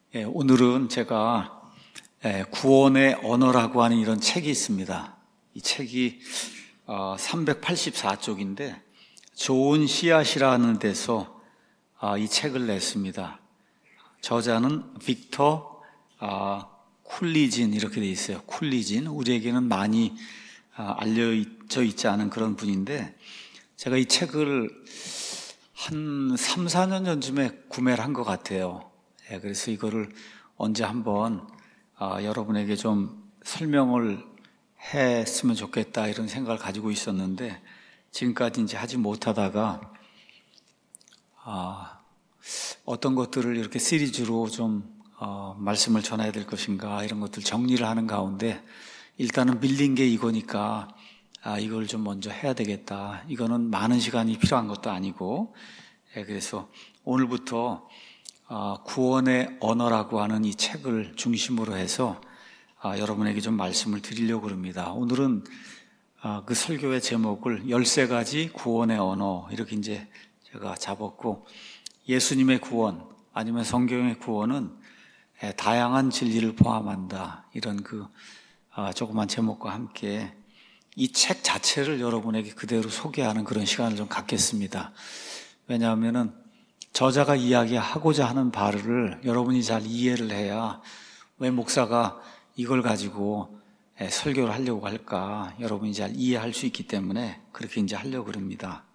오늘은 제가 구원의 언어라고 하는 이런 책이 있습니다. 이 책이 384쪽인데 좋은 씨앗이라는 데서 이 책을 냈습니다. 저자는 빅터 쿨리진 이렇게 돼 있어요. 쿨리진. 우리에게는 많이 알려져 있지 않은 그런 분인데 제가 이 책을 한 3, 4년 전쯤에 구매를 한 것 같아요. 그래서 이거를 언제 한번 여러분에게 좀 설명을 했으면 좋겠다 이런 생각을 가지고 있었는데 지금까지 이제 하지 못하다가 어떤 것들을 이렇게 시리즈로 좀 말씀을 전해야 될 것인가 이런 것들 정리를 하는 가운데 일단은 밀린 게 이거니까 이걸 좀 먼저 해야 되겠다. 이거는 많은 시간이 필요한 것도 아니고 그래서 오늘부터 구원의 언어라고 하는 이 책을 중심으로 해서 여러분에게 좀 말씀을 드리려고 합니다. 오늘은 그 설교의 제목을 13가지 구원의 언어 이렇게 이제 제가 잡았고 예수님의 구원 아니면 성경의 구원은 다양한 진리를 포함한다 이런 그 조그만 제목과 함께 이 책 자체를 여러분에게 그대로 소개하는 그런 시간을 좀 갖겠습니다. 왜냐하면은 저자가 이야기하고자 하는 바를 여러분이 잘 이해를 해야 왜 목사가 이걸 가지고 설교를 하려고 할까 여러분이 잘 이해할 수 있기 때문에 그렇게 이제 하려고 합니다.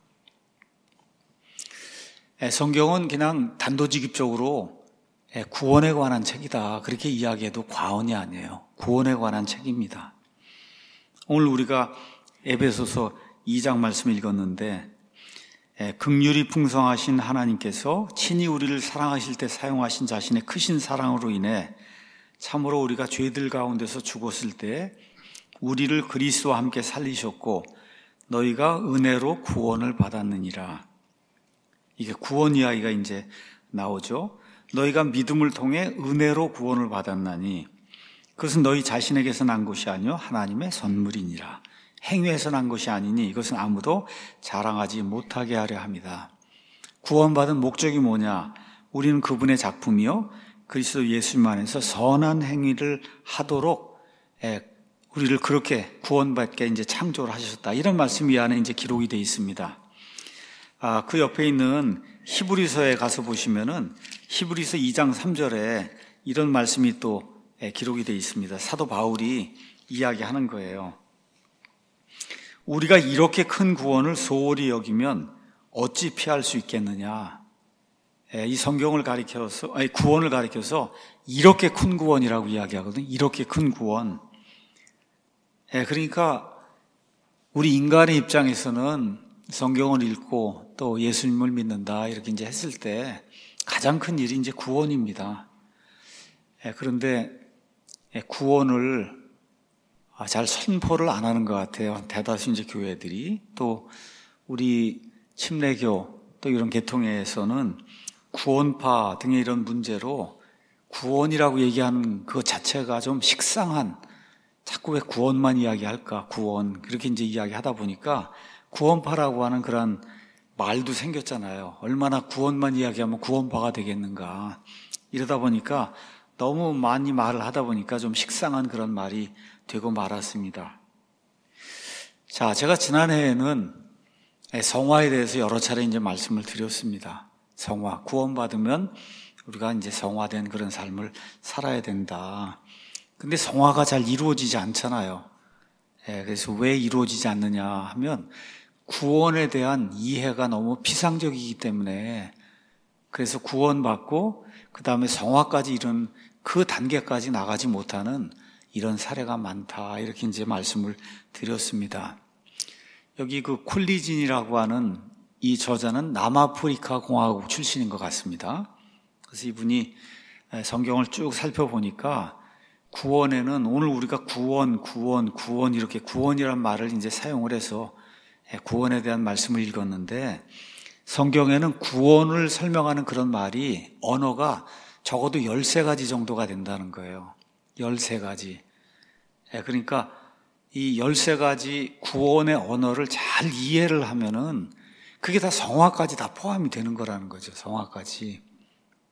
성경은 그냥 단도직입적으로 구원에 관한 책이다 그렇게 이야기해도 과언이 아니에요. 구원에 관한 책입니다. 오늘 우리가 에베소서 2장 말씀을 읽었는데 긍휼이 풍성하신 하나님께서 친히 우리를 사랑하실 때 사용하신 자신의 크신 사랑으로 인해 참으로 우리가 죄들 가운데서 죽었을 때 우리를 그리스도와 함께 살리셨고 너희가 은혜로 구원을 받았느니라. 이게 구원 이야기가 이제 나오죠. 너희가 믿음을 통해 은혜로 구원을 받았나니 그것은 너희 자신에게서 난 것이 아니요 하나님의 선물이니라. 행위에서 난 것이 아니니 이것은 아무도 자랑하지 못하게 하려 합니다. 구원받은 목적이 뭐냐? 우리는 그분의 작품이요 그리스도 예수님 안에서 선한 행위를 하도록 우리를 그렇게 구원받게 이제 창조를 하셨다. 이런 말씀이 이 안에 이제 기록이 되어 있습니다. 그 옆에 있는 히브리서에 가서 보시면은 히브리서 2장 3절에 이런 말씀이 또 기록이 되어 있습니다. 사도 바울이 이야기하는 거예요. 우리가 이렇게 큰 구원을 소홀히 여기면 어찌 피할 수 있겠느냐. 이 성경을 가리켜서, 구원을 가리켜서 이렇게 큰 구원이라고 이야기하거든요. 이렇게 큰 구원. 그러니까 우리 인간의 입장에서는 성경을 읽고 또 예수님을 믿는다 이렇게 이제 했을 때 가장 큰 일이 이제 구원입니다. 그런데 구원을 잘 선포를 안 하는 것 같아요. 대다수 이제 교회들이 또 우리 침례교 또 이런 계통에서는 구원파 등의 이런 문제로 구원이라고 얘기하는 그 자체가 좀 식상한 자꾸 왜 구원만 이야기할까 구원 그렇게 이제 이야기하다 보니까 구원파라고 하는 그런 말도 생겼잖아요. 얼마나 구원만 이야기하면 구원파가 되겠는가 이러다 보니까 너무 많이 말을 하다 보니까 좀 식상한 그런 말이 되고 말았습니다. 자, 제가 지난해에는 성화에 대해서 여러 차례 이제 말씀을 드렸습니다. 성화, 구원받으면 우리가 이제 성화된 그런 삶을 살아야 된다. 근데 성화가 잘 이루어지지 않잖아요. 그래서 왜 이루어지지 않느냐 하면 구원에 대한 이해가 너무 피상적이기 때문에 그래서 구원받고 그 다음에 성화까지 이런 그 단계까지 나가지 못하는 이런 사례가 많다. 이렇게 이제 말씀을 드렸습니다. 여기 그 쿨리진이라고 하는 이 저자는 남아프리카 공화국 출신인 것 같습니다. 그래서 이분이 성경을 쭉 살펴보니까 구원에는 오늘 우리가 구원 이렇게 구원이란 말을 이제 사용을 해서 구원에 대한 말씀을 읽었는데 성경에는 구원을 설명하는 그런 말이 언어가 적어도 13가지 정도가 된다는 거예요. 13가지. 그러니까 이 13가지 구원의 언어를 잘 이해를 하면은 그게 다 성화까지 다 포함이 되는 거라는 거죠. 성화까지.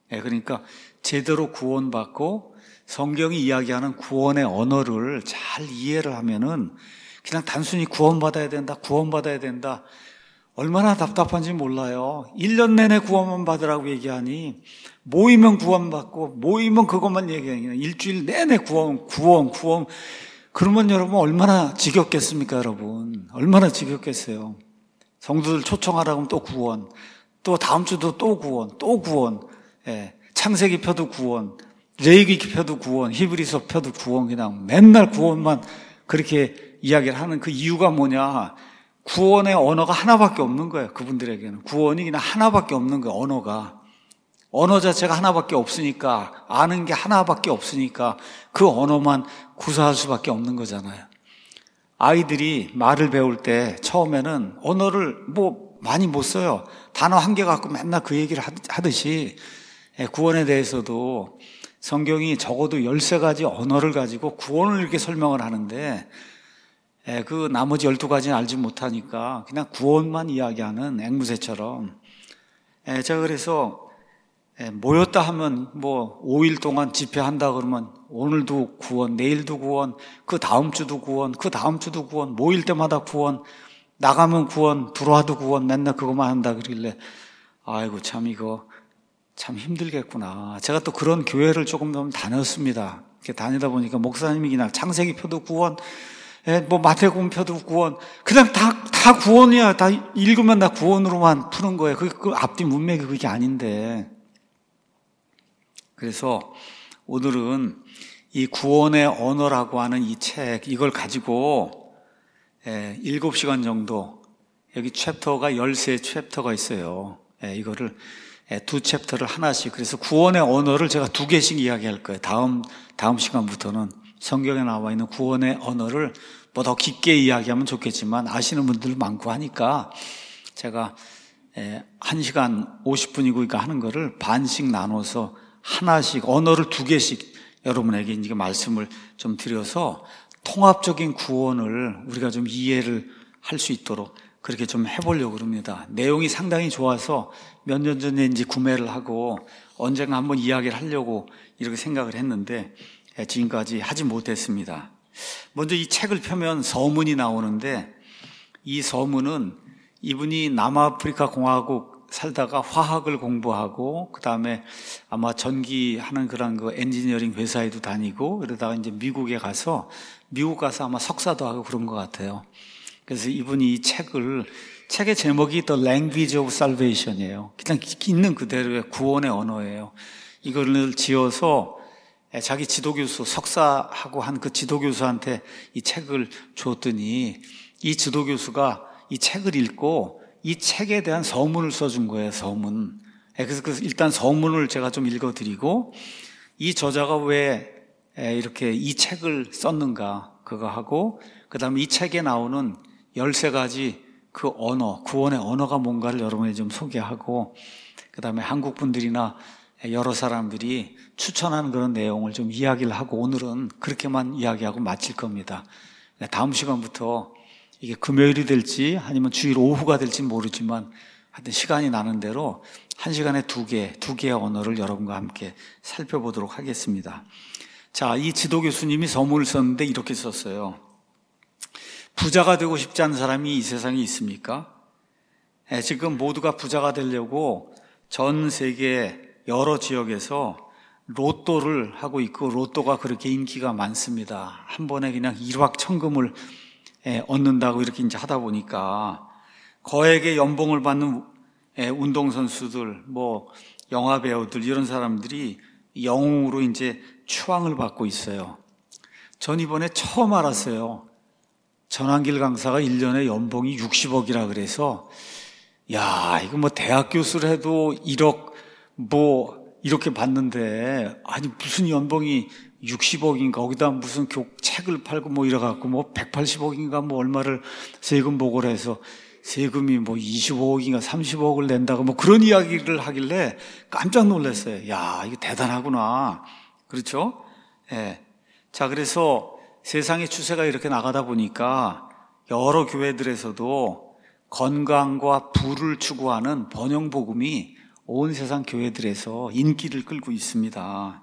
그러니까 제대로 구원받고 성경이 이야기하는 구원의 언어를 잘 이해를 하면은 그냥 단순히 구원받아야 된다. 얼마나 답답한지 몰라요. 1년 내내 구원만 받으라고 얘기하니 모이면 구원받고 모이면 그것만 얘기하니 일주일 내내 구원. 그러면 여러분 얼마나 지겹겠습니까, 여러분? 얼마나 지겹겠어요. 성도들 초청하라고 하면 또 구원, 또 다음 주도 또 구원. 창세기 펴도 구원, 레위기 펴도 구원, 히브리서 펴도 구원, 그냥 맨날 구원만 그렇게 이야기를 하는 그 이유가 뭐냐? 구원의 언어가 하나밖에 없는 거예요. 그분들에게는 구원이 그냥 하나밖에 없는 거예요. 언어 자체가 하나밖에 없으니까, 아는 게 하나밖에 없으니까 그 언어만 구사할 수밖에 없는 거잖아요. 아이들이 말을 배울 때 처음에는 언어를 많이 못 써요. 단어 한 개 갖고 맨날 그 얘기를 하듯이 구원에 대해서도 성경이 적어도 13가지 언어를 가지고 구원을 이렇게 설명을 하는데 그 나머지 12가지는 알지 못하니까 그냥 구원만 이야기하는 앵무새처럼. 제가 그래서 모였다 하면 5일 동안 집회한다 그러면 오늘도 구원, 내일도 구원, 그 다음 주도 구원, 모일 때마다 구원, 나가면 구원, 들어와도 구원, 맨날 그것만 한다 그러길래 아이고 참 이거 참 힘들겠구나. 제가 또 그런 교회를 조금 좀 다녔습니다. 이렇게 다니다 보니까 목사님이 그냥 창세기 펴도 구원, 마태복음 펴도 구원, 그냥 다 구원이야. 다 읽으면 다 구원으로만 푸는 거예요. 그 앞뒤 문맥이 그게 아닌데. 그래서 오늘은 이 구원의 언어라고 하는 이 책, 이걸 가지고 7시간 정도, 여기 챕터가 13챕터가 있어요. 이거를 2챕터를 하나씩, 그래서 구원의 언어를 제가 2개씩 이야기할 거예요. 다음 시간부터는 성경에 나와 있는 구원의 언어를 더 깊게 이야기하면 좋겠지만 아시는 분들 많고 하니까 제가 1시간 50분이고 하는 거를 반씩 나눠서 하나씩, 언어를 2개씩 여러분에게 이제 말씀을 좀 드려서 통합적인 구원을 우리가 좀 이해를 할 수 있도록 그렇게 좀 해보려고 합니다. 내용이 상당히 좋아서 몇 년 전에 이제 구매를 하고 언젠가 한번 이야기를 하려고 이렇게 생각을 했는데 지금까지 하지 못했습니다. 먼저 이 책을 펴면 서문이 나오는데 이 서문은 이분이 남아프리카 공화국 살다가 화학을 공부하고 그 다음에 아마 전기하는 그런 그 엔지니어링 회사에도 다니고 그러다가 이제 미국 가서 아마 석사도 하고 그런 것 같아요. 그래서 이분이 이 책의 제목이 The Language of Salvation이에요. 그냥 있는 그대로의 구원의 언어예요. 이거를 지어서 자기 지도교수, 석사하고 한 그 지도교수한테 이 책을 줬더니 이 지도교수가 이 책을 읽고 이 책에 대한 서문을 써준 거예요, 서문. 그래서 일단 서문을 제가 좀 읽어드리고 이 저자가 왜 이렇게 이 책을 썼는가 그거 하고 그 다음에 이 책에 나오는 13가지 그 언어, 구원의 언어가 뭔가를 여러분이 좀 소개하고 그 다음에 한국 분들이나 여러 사람들이 추천하는 그런 내용을 좀 이야기를 하고 오늘은 그렇게만 이야기하고 마칠 겁니다. 다음 시간부터 이게 금요일이 될지 아니면 주일 오후가 될지 모르지만 하여튼 시간이 나는 대로 1시간에 2개의 언어를 여러분과 함께 살펴보도록 하겠습니다. 자, 이 지도 교수님이 서문을 썼는데 이렇게 썼어요. 부자가 되고 싶지 않은 사람이 이 세상에 있습니까? 지금 모두가 부자가 되려고 전 세계 여러 지역에서 로또를 하고 있고 로또가 그렇게 인기가 많습니다. 한 번에 그냥 일확천금을 얻는다고 이렇게 이제 하다 보니까 거액의 연봉을 받는 운동선수들, 영화 배우들 이런 사람들이 영웅으로 이제 추앙을 받고 있어요. 전 이번에 처음 알았어요. 전한길 강사가 1년에 연봉이 60억이라 그래서 야, 이거 대학 교수를 해도 1억 이렇게 받는데 아니 무슨 연봉이 60억인가 거기다 무슨 책을 팔고 이래갖고 180억인가 얼마를 세금 보고를 해서 세금이 25억인가 30억을 낸다고 그런 이야기를 하길래 깜짝 놀랐어요. 야, 이거 대단하구나. 그렇죠? 예. 자, 그래서 세상의 추세가 이렇게 나가다 보니까 여러 교회들에서도 건강과 부를 추구하는 번영복음이 온 세상 교회들에서 인기를 끌고 있습니다.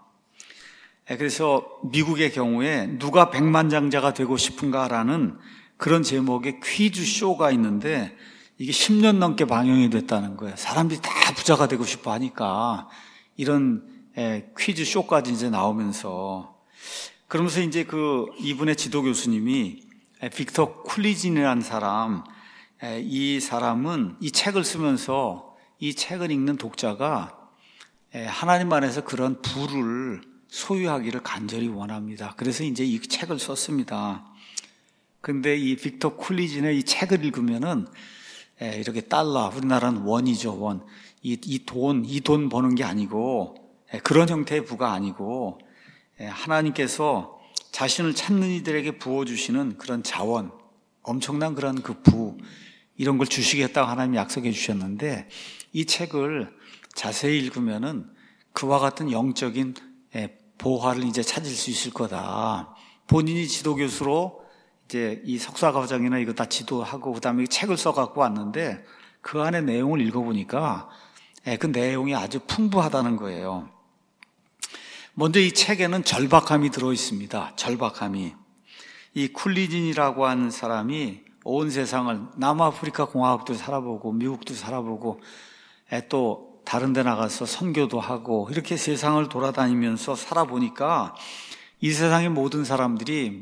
그래서 미국의 경우에 누가 백만장자가 되고 싶은가라는 그런 제목의 퀴즈 쇼가 있는데 이게 10년 넘게 방영이 됐다는 거예요. 사람들이 다 부자가 되고 싶어 하니까 이런 퀴즈 쇼까지 이제 나오면서, 그러면서 이제 이분의 지도 교수님이 빅터 쿨리진이라는 사람, 이 사람은 이 책을 쓰면서 이 책을 읽는 독자가 하나님 안에서 그런 부를 소유하기를 간절히 원합니다. 그래서 이제 이 책을 썼습니다. 근데 이 빅터 쿨리진의 이 책을 읽으면은 이렇게 달러, 우리나라는 원이죠, 원. 이 돈 버는 게 아니고, 그런 형태의 부가 아니고, 하나님께서 자신을 찾는 이들에게 부어주시는 그런 자원, 엄청난 그런 그 부, 이런 걸 주시겠다고 하나님이 약속해 주셨는데, 이 책을 자세히 읽으면은 그와 같은 영적인 보화를 이제 찾을 수 있을 거다. 본인이 지도교수로 이제 이 석사과정이나 이거 다 지도하고 그다음에 책을 써갖고 왔는데 그 안에 내용을 읽어보니까 그 내용이 아주 풍부하다는 거예요. 먼저 이 책에는 절박함이 들어있습니다. 절박함이. 이 쿨리진이라고 하는 사람이 온 세상을, 남아프리카 공화국도 살아보고 미국도 살아보고 또 다른 데 나가서 선교도 하고 이렇게 세상을 돌아다니면서 살아보니까 이 세상의 모든 사람들이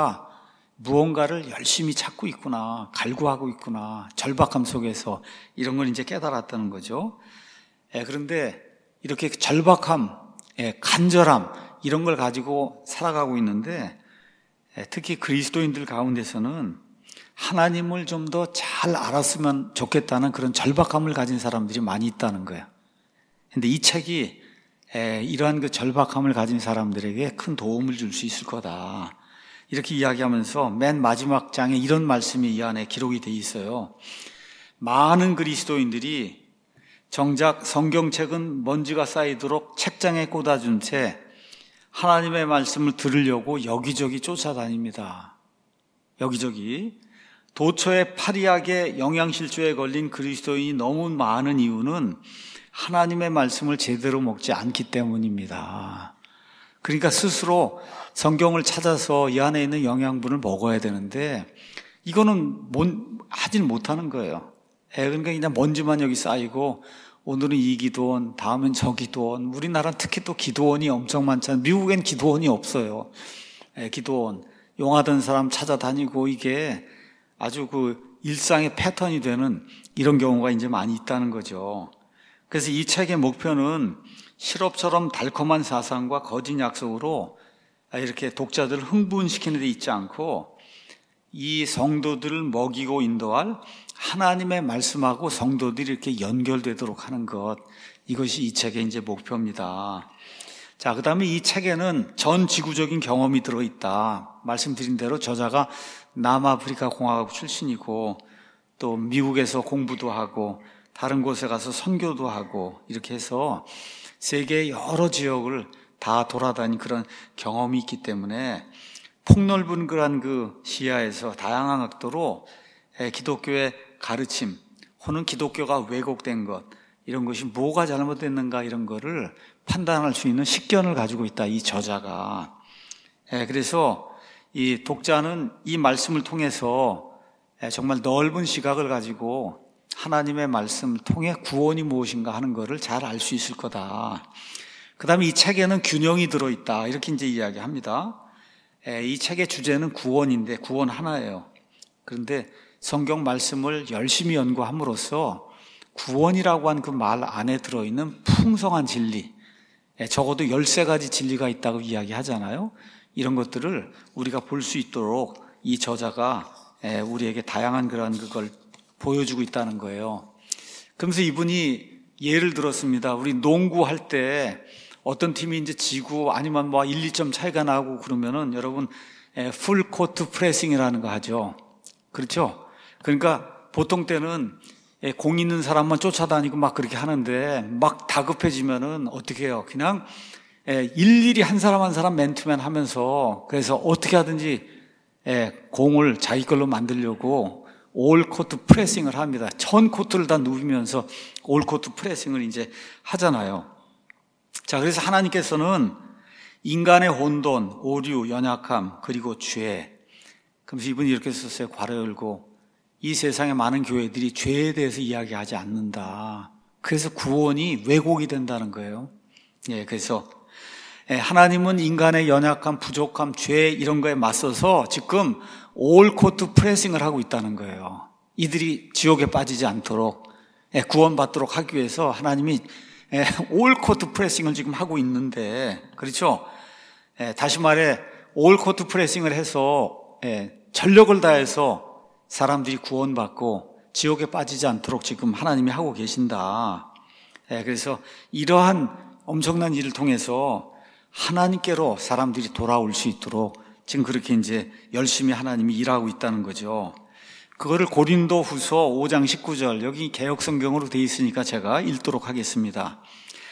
무언가를 열심히 찾고 있구나, 갈구하고 있구나, 절박함 속에서 이런 걸 이제 깨달았다는 거죠. 그런데 이렇게 절박함, 간절함 이런 걸 가지고 살아가고 있는데 특히 그리스도인들 가운데서는 하나님을 좀 더 잘 알았으면 좋겠다는 그런 절박함을 가진 사람들이 많이 있다는 거예요. 근데 이 책이 이러한 그 절박함을 가진 사람들에게 큰 도움을 줄 수 있을 거다. 이렇게 이야기하면서 맨 마지막 장에 이런 말씀이 이 안에 기록이 돼 있어요. 많은 그리스도인들이 정작 성경책은 먼지가 쌓이도록 책장에 꽂아준 채 하나님의 말씀을 들으려고 여기저기 쫓아다닙니다. 여기저기. 도처에 파리하게 영양실조에 걸린 그리스도인이 너무 많은 이유는 하나님의 말씀을 제대로 먹지 않기 때문입니다. 그러니까 스스로 성경을 찾아서 이 안에 있는 영양분을 먹어야 되는데 이거는 하진 못하는 거예요. 그러니까 그냥 먼지만 여기 쌓이고 오늘은 이 기도원, 다음엔 저 기도원. 우리나라는 특히 또 기도원이 엄청 많잖아요. 미국엔 기도원이 없어요. 기도원. 용하던 사람 찾아다니고 이게 아주 그 일상의 패턴이 되는 이런 경우가 이제 많이 있다는 거죠. 그래서 이 책의 목표는 시럽처럼 달콤한 사상과 거짓 약속으로 이렇게 독자들을 흥분시키는 데 있지 않고 이 성도들을 먹이고 인도할 하나님의 말씀하고 성도들이 이렇게 연결되도록 하는 것, 이것이 이 책의 이제 목표입니다. 자, 그 다음에 이 책에는 전 지구적인 경험이 들어있다. 말씀드린 대로 저자가 남아프리카 공화국 출신이고 또 미국에서 공부도 하고 다른 곳에 가서 선교도 하고 이렇게 해서 세계의 여러 지역을 다 돌아다닌 그런 경험이 있기 때문에 폭넓은 그런 그 시야에서 다양한 각도로 기독교의 가르침 혹은 기독교가 왜곡된 것, 이런 것이 뭐가 잘못됐는가 이런 거를 판단할 수 있는 식견을 가지고 있다, 이 저자가. 그래서 이 독자는 이 말씀을 통해서 정말 넓은 시각을 가지고 하나님의 말씀을 통해 구원이 무엇인가 하는 것을 잘 알 수 있을 거다. 그 다음에 이 책에는 균형이 들어있다, 이렇게 이제 이야기합니다. 이 책의 주제는 구원인데 구원 하나예요. 그런데 성경 말씀을 열심히 연구함으로써 구원이라고 하는 그 말 안에 들어있는 풍성한 진리, 적어도 13가지 진리가 있다고 이야기하잖아요. 이런 것들을 우리가 볼 수 있도록 이 저자가 우리에게 다양한 그런 그걸 보여주고 있다는 거예요. 그러면서 이분이 예를 들었습니다. 우리 농구할 때 어떤 팀이 이제 지고 아니면 뭐 1, 2점 차이가 나고 그러면은 여러분 풀 코트 프레싱이라는 거 하죠. 그렇죠? 그러니까 보통 때는 공 있는 사람만 쫓아다니고 막 그렇게 하는데 막 다급해지면은 어떻게 해요? 그냥 일일이 한 사람 한 사람 맨투맨 하면서 그래서 어떻게 하든지 공을 자기 걸로 만들려고 올 코트 프레싱을 합니다. 전 코트를 다 누비면서 올 코트 프레싱을 이제 하잖아요. 자, 그래서 하나님께서는 인간의 혼돈, 오류, 연약함, 그리고 죄. 그래서 이분이 이렇게 썼어요. 괄호 열고, 이 세상의 많은 교회들이 죄에 대해서 이야기하지 않는다. 그래서 구원이 왜곡이 된다는 거예요. 예, 그래서 하나님은 인간의 연약함, 부족함, 죄 이런 거에 맞서서 지금 올 코트 프레싱을 하고 있다는 거예요. 이들이 지옥에 빠지지 않도록 구원받도록 하기 위해서 하나님이 올 코트 프레싱을 지금 하고 있는데, 그렇죠? 다시 말해 올 코트 프레싱을 해서 전력을 다해서 사람들이 구원받고 지옥에 빠지지 않도록 지금 하나님이 하고 계신다. 그래서 이러한 엄청난 일을 통해서 하나님께로 사람들이 돌아올 수 있도록 지금 그렇게 이제 열심히 하나님이 일하고 있다는 거죠. 그거를 고린도 후서 5장 19절, 여기 개역성경으로 되어 있으니까 제가 읽도록 하겠습니다.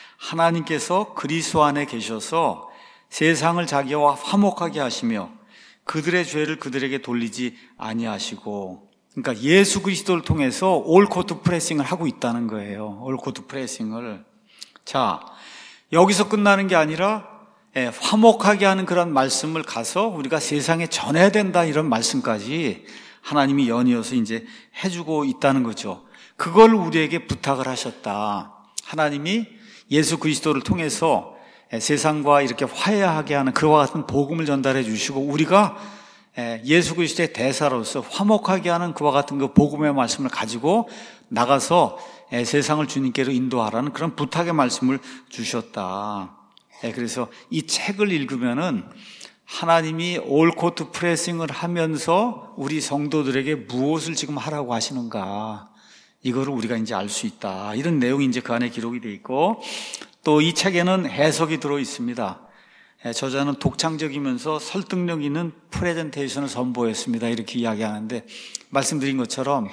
하나님께서 그리스도 안에 계셔서 세상을 자기와 화목하게 하시며 그들의 죄를 그들에게 돌리지 아니하시고, 그러니까 예수 그리스도를 통해서 올 코트 프레싱을 하고 있다는 거예요. 올 코트 프레싱을. 자, 여기서 끝나는 게 아니라 화목하게 하는 그런 말씀을 가서 우리가 세상에 전해야 된다, 이런 말씀까지 하나님이 연이어서 이제 해주고 있다는 거죠. 그걸 우리에게 부탁을 하셨다. 하나님이 예수 그리스도를 통해서 세상과 이렇게 화해하게 하는 그와 같은 복음을 전달해 주시고, 우리가 예수 그리스도의 대사로서 화목하게 하는 그와 같은 그 복음의 말씀을 가지고 나가서 세상을 주님께로 인도하라는 그런 부탁의 말씀을 주셨다. 그래서 이 책을 읽으면은 하나님이 올 코트 프레싱을 하면서 우리 성도들에게 무엇을 지금 하라고 하시는가, 이거를 우리가 이제 알 수 있다. 이런 내용이 이제 그 안에 기록이 되어 있고, 또 이 책에는 해석이 들어 있습니다. 저자는 독창적이면서 설득력 있는 프레젠테이션을 선보였습니다. 이렇게 이야기하는데, 말씀드린 것처럼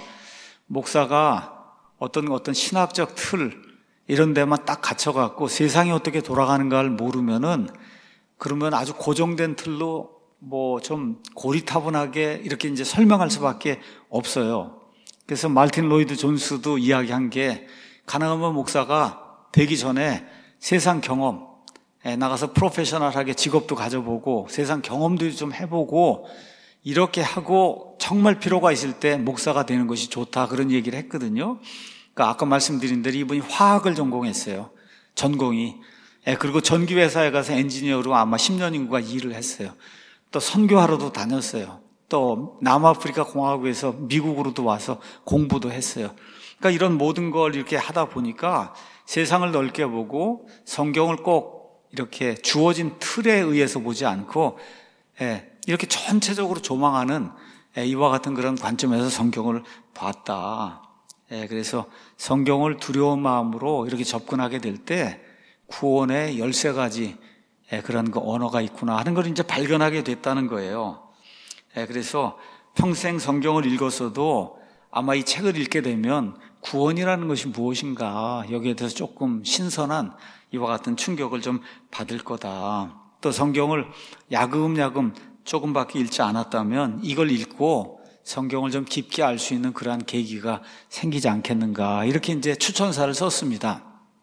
목사가 어떤 신학적 틀 이런 데만 딱 갇혀갖고 세상이 어떻게 돌아가는가를 모르면은, 그러면 아주 고정된 틀로 뭐 좀 고리타분하게 이렇게 이제 설명할 수밖에 없어요. 그래서 말틴 로이드 존스도 이야기한 게, 가능하면 목사가 되기 전에 세상 경험, 나가서 프로페셔널하게 직업도 가져보고 세상 경험도 좀 해보고 이렇게 하고 정말 필요가 있을 때 목사가 되는 것이 좋다, 그런 얘기를 했거든요. 그러니까 아까 말씀드린 대로 이분이 화학을 전공했어요. 전공이. 그리고 전기회사에 가서 엔지니어로 아마 10년 인구가 일을 했어요. 또 선교하러도 다녔어요. 또 남아프리카 공화국에서 미국으로도 와서 공부도 했어요. 그러니까 이런 모든 걸 이렇게 하다 보니까 세상을 넓게 보고 성경을 꼭 이렇게 주어진 틀에 의해서 보지 않고 이렇게 전체적으로 조망하는 이와 같은 그런 관점에서 성경을 봤다. 그래서 성경을 두려운 마음으로 이렇게 접근하게 될 때 구원의 13가지 그런 그 언어가 있구나 하는 걸 이제 발견하게 됐다는 거예요. 그래서 평생 성경을 읽었어도 아마 이 책을 읽게 되면 구원이라는 것이 무엇인가, 여기에 대해서 조금 신선한 이와 같은 충격을 좀 받을 거다. 또 성경을 야금야금 조금밖에 읽지 않았다면 이걸 읽고 성경을 좀 깊게 알 수 있는 그러한 계기가 생기지 않겠는가, 이렇게 이제 추천사를 썼습니다.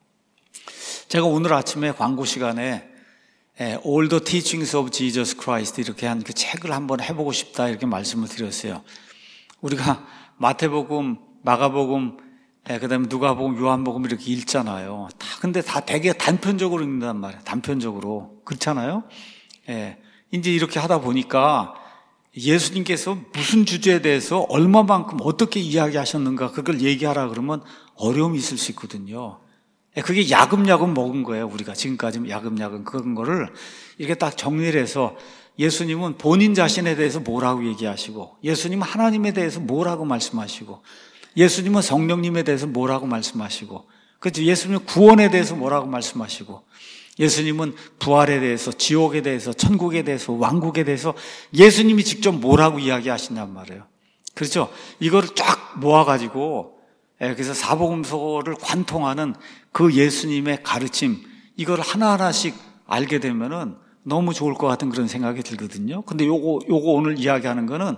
제가 오늘 아침에 광고 시간에 All the Teachings of Jesus Christ 이렇게 한 그 책을 한번 해보고 싶다, 이렇게 말씀을 드렸어요. 우리가 마태복음, 마가복음, 그다음에 누가복음, 요한복음 이렇게 읽잖아요. 근데 다 되게 단편적으로 읽는단 말이에요. 단편적으로. 그렇잖아요? 이제 이렇게 하다 보니까 예수님께서 무슨 주제에 대해서 얼마만큼 어떻게 이야기하셨는가, 그걸 얘기하라 그러면 어려움이 있을 수 있거든요. 그게 야금야금 먹은 거예요. 우리가 지금까지 야금야금 그런 거를 이렇게 딱 정리를 해서, 예수님은 본인 자신에 대해서 뭐라고 얘기하시고, 예수님은 하나님에 대해서 뭐라고 말씀하시고, 예수님은 성령님에 대해서 뭐라고 말씀하시고, 그렇죠? 예수님은 구원에 대해서 뭐라고 말씀하시고, 예수님은 부활에 대해서, 지옥에 대해서, 천국에 대해서, 왕국에 대해서 예수님이 직접 뭐라고 이야기하시냔 말이에요. 그렇죠? 이거를 쫙 모아가지고, 그래서 사복음서를 관통하는 그 예수님의 가르침, 이걸 하나하나씩 알게 되면은 너무 좋을 것 같은 그런 생각이 들거든요. 근데 요거 오늘 이야기하는 거는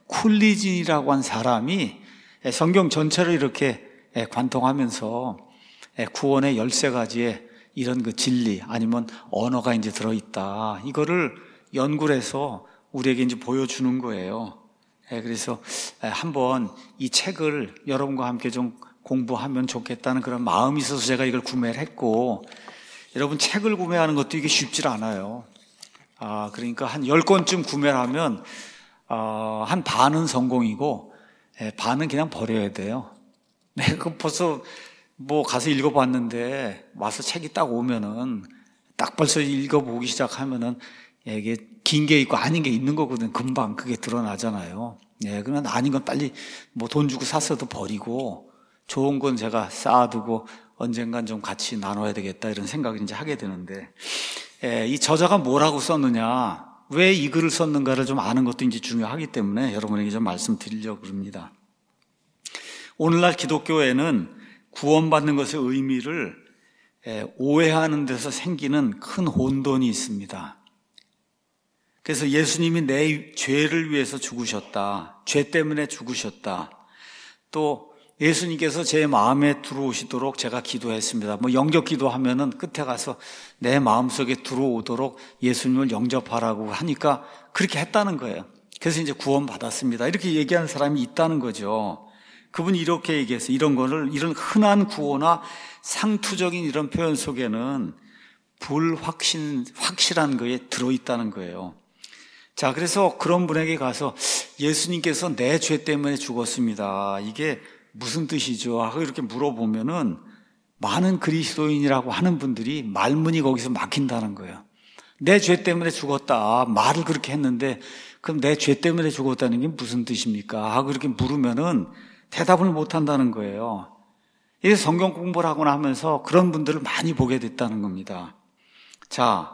쿨리진이라고 한 사람이 성경 전체를 이렇게 관통하면서 구원의 13가지의 이런 그 진리 아니면 언어가 이제 들어있다. 이거를 연구를 해서 우리에게 이제 보여주는 거예요. 그래서 한번 이 책을 여러분과 함께 좀 공부하면 좋겠다는 그런 마음이 있어서 제가 이걸 구매를 했고, 여러분 책을 구매하는 것도 이게 쉽지 않아요. 그러니까 한 10권쯤 구매를 하면 한 반은 성공이고 반은 그냥 버려야 돼요. 내가 벌써 뭐 가서 읽어봤는데 와서 책이 딱 오면은 딱 벌써 읽어보기 시작하면은 이게 긴 게 있고 아닌 게 있는 거거든. 금방 그게 드러나잖아요. 그러면 아닌 건 빨리 뭐 돈 주고 샀어도 버리고 좋은 건 제가 쌓아두고 언젠간 좀 같이 나눠야 되겠다 이런 생각을 이제 하게 되는데, 이 저자가 뭐라고 썼느냐, 왜 이 글을 썼는가를 좀 아는 것도 이제 중요하기 때문에 여러분에게 좀 말씀드리려고 합니다. 오늘날 기독교에는 구원받는 것의 의미를 오해하는 데서 생기는 큰 혼돈이 있습니다. 그래서 예수님이 내 죄를 위해서 죽으셨다. 죄 때문에 죽으셨다. 또 예수님께서 제 마음에 들어오시도록 제가 기도했습니다. 뭐 영접 기도하면은 끝에 가서 내 마음속에 들어오도록 예수님을 영접하라고 하니까 그렇게 했다는 거예요. 그래서 이제 구원받았습니다. 이렇게 얘기하는 사람이 있다는 거죠. 그분이 이렇게 얘기해서 이런 거를, 이런 흔한 구호나 상투적인 이런 표현 속에는 확실한 거에 들어있다는 거예요. 자, 그래서 그런 분에게 가서 예수님께서 내 죄 때문에 죽었습니다. 이게 무슨 뜻이죠? 하고 이렇게 물어보면은 많은 그리스도인이라고 하는 분들이 말문이 거기서 막힌다는 거예요. 내 죄 때문에 죽었다. 말을 그렇게 했는데 그럼 내 죄 때문에 죽었다는 게 무슨 뜻입니까? 하고 이렇게 물으면은 대답을 못 한다는 거예요. 이게 성경 공부를 하거나 하면서 그런 분들을 많이 보게 됐다는 겁니다. 자,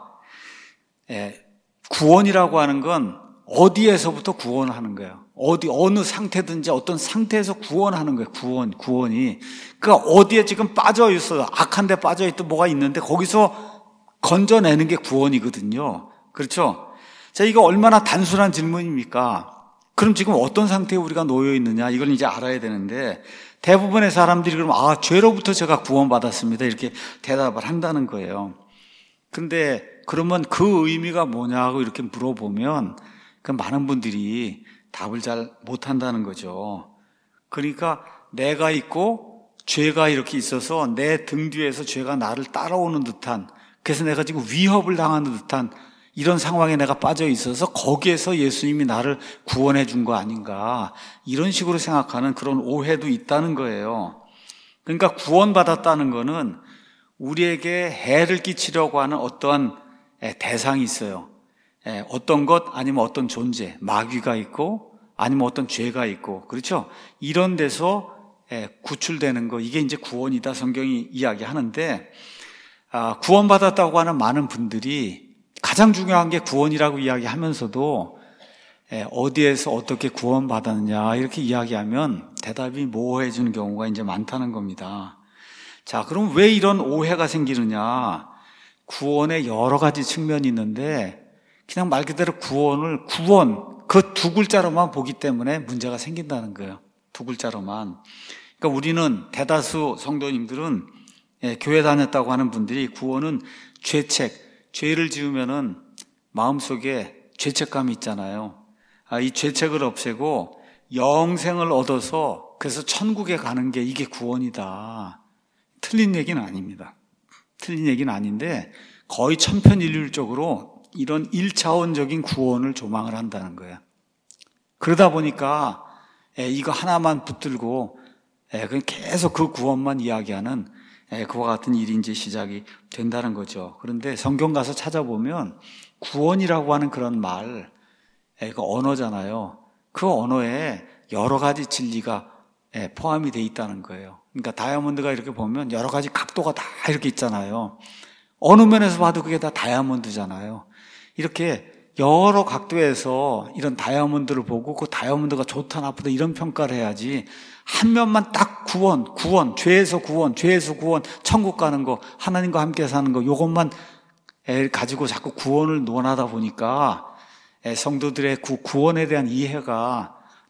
구원이라고 하는 건 어디에서부터 구원을 하는 거예요. 어느 상태든지 어떤 상태에서 구원하는 거예요. 구원이. 그러니까 어디에 지금 빠져 있어요. 악한 데 빠져 있던 뭐가 있는데 거기서 건져내는 게 구원이거든요. 그렇죠? 자, 이거 얼마나 단순한 질문입니까? 그럼 지금 어떤 상태에 우리가 놓여 있느냐, 이걸 이제 알아야 되는데, 대부분의 사람들이 그럼 죄로부터 제가 구원받았습니다, 이렇게 대답을 한다는 거예요. 근데 그러면 그 의미가 뭐냐고 이렇게 물어보면 그 많은 분들이 답을 잘 못한다는 거죠. 그러니까 내가 있고 죄가 이렇게 있어서 내 등 뒤에서 죄가 나를 따라오는 듯한, 그래서 내가 지금 위협을 당하는 듯한 이런 상황에 내가 빠져 있어서 거기에서 예수님이 나를 구원해 준 거 아닌가, 이런 식으로 생각하는 그런 오해도 있다는 거예요. 그러니까 구원받았다는 거는 우리에게 해를 끼치려고 하는 어떠한 대상이 있어요. 어떤 것 아니면 어떤 존재, 마귀가 있고 아니면 어떤 죄가 있고, 그렇죠? 이런 데서 구출되는 거, 이게 이제 구원이다 성경이 이야기하는데, 구원받았다고 하는 많은 분들이 가장 중요한 게 구원이라고 이야기하면서도 어디에서 어떻게 구원받았느냐 이렇게 이야기하면 대답이 모호해지는 경우가 이제 많다는 겁니다. 자, 그럼 왜 이런 오해가 생기느냐? 구원의 여러 가지 측면이 있는데 그냥 말 그대로 구원, 그 두 글자로만 보기 때문에 문제가 생긴다는 거예요. 두 글자로만. 그러니까 우리는, 대다수 성도님들은 교회 다녔다고 하는 분들이 구원은 죄를 지으면은 마음속에 죄책감이 있잖아요. 이 죄책을 없애고 영생을 얻어서 그래서 천국에 가는 게 이게 구원이다. 틀린 얘기는 아닙니다. 틀린 얘기는 아닌데 거의 천편일률적으로 이런 1차원적인 구원을 조망을 한다는 거예요. 그러다 보니까 이거 하나만 붙들고 계속 그 구원만 이야기하는 그와 같은 일이 이제 시작이 된다는 거죠. 그런데 성경 가서 찾아보면 구원이라고 하는 그런 말, 그 언어잖아요. 그 언어에 여러 가지 진리가 포함이 돼 있다는 거예요. 그러니까 다이아몬드가 이렇게 보면 여러 가지 각도가 다 이렇게 있잖아요. 어느 면에서 봐도 그게 다 다이아몬드잖아요. 이렇게 여러 각도에서 이런 다이아몬드를 보고 그 다이아몬드가 좋다 나쁘다 이런 평가를 해야지, 한 면만 딱 구원, 죄에서 구원, 천국 가는 거, 하나님과 함께 사는 거, 요것만 가지고 자꾸 구원을 논하다 보니까 성도들의 구원에 대한 이해가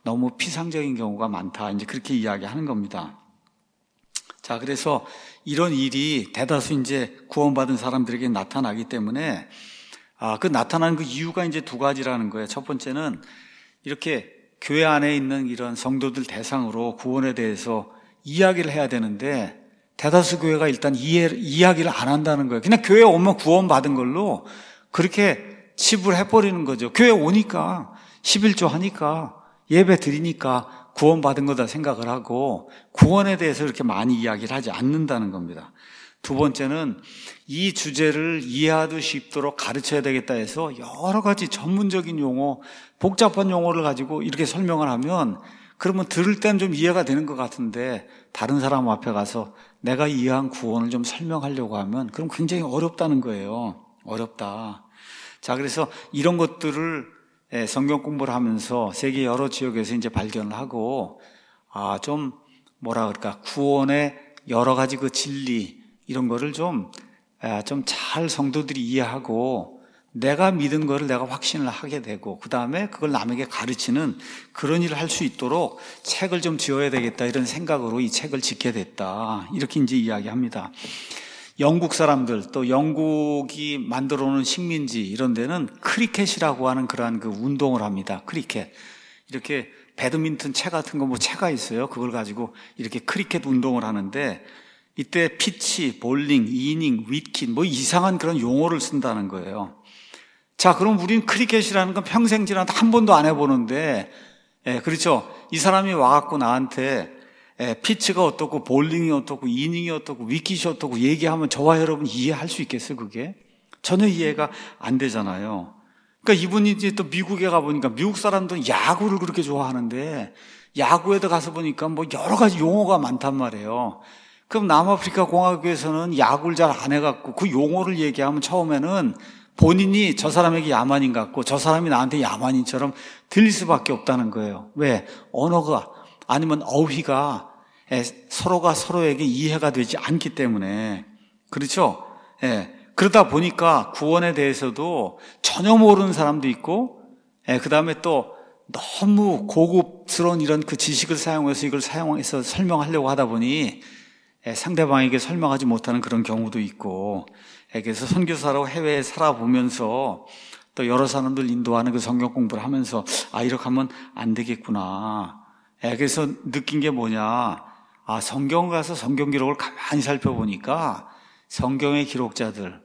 너무 피상적인 경우가 많다. 이제 그렇게 이야기하는 겁니다. 자, 그래서 이런 일이 대다수 이제 구원받은 사람들에게 나타나기 때문에 그 나타나는 그 이유가 이제 두 가지라는 거예요. 첫 번째는 이렇게 교회 안에 있는 이런 성도들 대상으로 구원에 대해서 이야기를 해야 되는데 대다수 교회가 일단 이야기를 안 한다는 거예요. 그냥 교회에 오면 구원받은 걸로 그렇게 치부를 해버리는 거죠. 교회 오니까 11조 하니까 예배 드리니까 구원받은 거다 생각을 하고 구원에 대해서 이렇게 많이 이야기를 하지 않는다는 겁니다. 두 번째는 이 주제를 이해하기 쉽도록 가르쳐야 되겠다 해서 여러 가지 전문적인 용어, 복잡한 용어를 가지고 이렇게 설명을 하면 그러면 들을 땐 좀 이해가 되는 것 같은데 다른 사람 앞에 가서 내가 이해한 구원을 좀 설명하려고 하면 그럼 굉장히 어렵다는 거예요. 어렵다. 자, 그래서 이런 것들을 성경 공부를 하면서 세계 여러 지역에서 이제 발견을 하고 좀 뭐라 그럴까 구원의 여러 가지 그 진리 이런 거를 좀 잘 성도들이 이해하고 내가 믿은 거를 내가 확신을 하게 되고 그 다음에 그걸 남에게 가르치는 그런 일을 할 수 있도록 책을 좀 지어야 되겠다 이런 생각으로 이 책을 짓게 됐다 이렇게 이제 이야기합니다. 영국 사람들 또 영국이 만들어 놓은 식민지 이런 데는 크리켓이라고 하는 그러한 그 운동을 합니다. 크리켓. 이렇게 배드민턴 채 같은 거 채가 있어요. 그걸 가지고 이렇게 크리켓 운동을 하는데 이때 피치, 볼링, 이닝, 위킷 이상한 그런 용어를 쓴다는 거예요. 자, 그럼 우린 크리켓이라는 건 평생 지나도 한 번도 안 해보는데 그렇죠. 이 사람이 와갖고 나한테 피치가 어떻고 볼링이 어떻고 이닝이 어떻고 위킷이 어떻고 얘기하면 저와 여러분 이해할 수 있겠어요? 그게? 전혀 이해가 안 되잖아요. 그러니까 이분이 이제 또 미국에 가보니까 미국 사람들은 야구를 그렇게 좋아하는데 야구에도 가서 보니까 여러 가지 용어가 많단 말이에요. 그럼 남아프리카 공화국에서는 야구를 잘 안 해갖고 그 용어를 얘기하면 처음에는 본인이 저 사람에게 야만인 같고 저 사람이 나한테 야만인처럼 들릴 수밖에 없다는 거예요. 왜? 언어가 아니면 어휘가 서로가 서로에게 이해가 되지 않기 때문에 그렇죠? 그러다 보니까 구원에 대해서도 전혀 모르는 사람도 있고 그 다음에 또 너무 고급스러운 이런 그 지식을 사용해서 이걸 사용해서 설명하려고 하다 보니 상대방에게 설명하지 못하는 그런 경우도 있고 그래서 선교사로 해외에 살아보면서 또 여러 사람들 인도하는 그 성경 공부를 하면서 이렇게 하면 안 되겠구나. 그래서 느낀 게 뭐냐. 성경 가서 성경 기록을 가만히 살펴보니까 성경의 기록자들,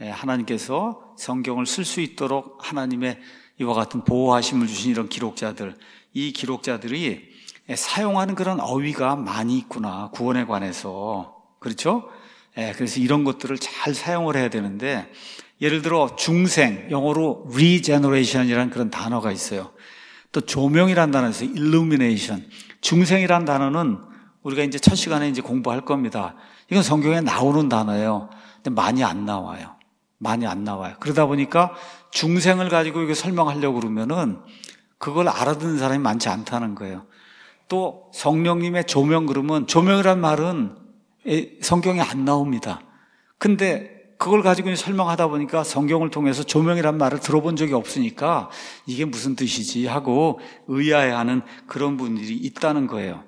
하나님께서 성경을 쓸 수 있도록 하나님의 이와 같은 보호하심을 주신 이런 기록자들, 이 기록자들이 사용하는 그런 어휘가 많이 있구나. 구원에 관해서. 그렇죠? 그래서 이런 것들을 잘 사용을 해야 되는데 예를 들어 중생, 영어로 regeneration이라는 그런 단어가 있어요. 또 조명이라는 단어가 있어요. illumination. 중생이라는 단어는 우리가 이제 첫 시간에 이제 공부할 겁니다. 이건 성경에 나오는 단어예요. 근데 많이 안 나와요. 많이 안 나와요. 그러다 보니까 중생을 가지고 이거 설명하려고 그러면은 그걸 알아듣는 사람이 많지 않다는 거예요. 또 성령님의 조명 그러면 조명이란 말은 성경에 안 나옵니다. 근데 그걸 가지고 설명하다 보니까 성경을 통해서 조명이란 말을 들어본 적이 없으니까 이게 무슨 뜻이지 하고 의아해하는 그런 분들이 있다는 거예요.